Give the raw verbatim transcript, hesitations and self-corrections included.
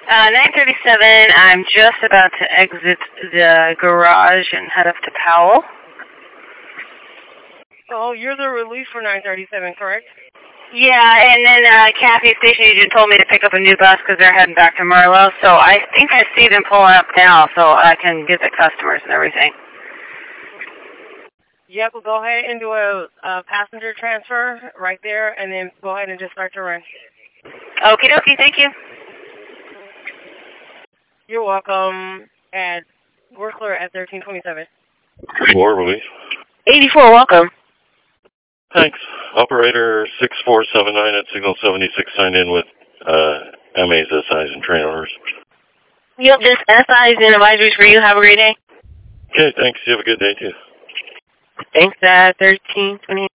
Uh, nine thirty-seven, I'm just about to exit the garage and head up to Powell. Oh, you're the relief for nine thirty-seven, correct? Yeah, and then uh, Kathy, station agent, told me to pick up a new bus because they're heading back to Merlo. So I think I see them pulling up now so I can get the customers and everything. Yep, we'll go ahead and do a, a passenger transfer right there, and then go ahead and just start your run. Okie dokie, thank you. You're welcome. And we're clear at thirteen twenty-seven. More relief. eighty-four, welcome. Thanks. Operator six four seven nine at Signal seventy-six signed in with uh, M As, S Is, and train orders. Yep, just S Is and advisories for you. Have a great day. Okay, thanks. You have a good day, too. Thanks, uh, thirteen twenty.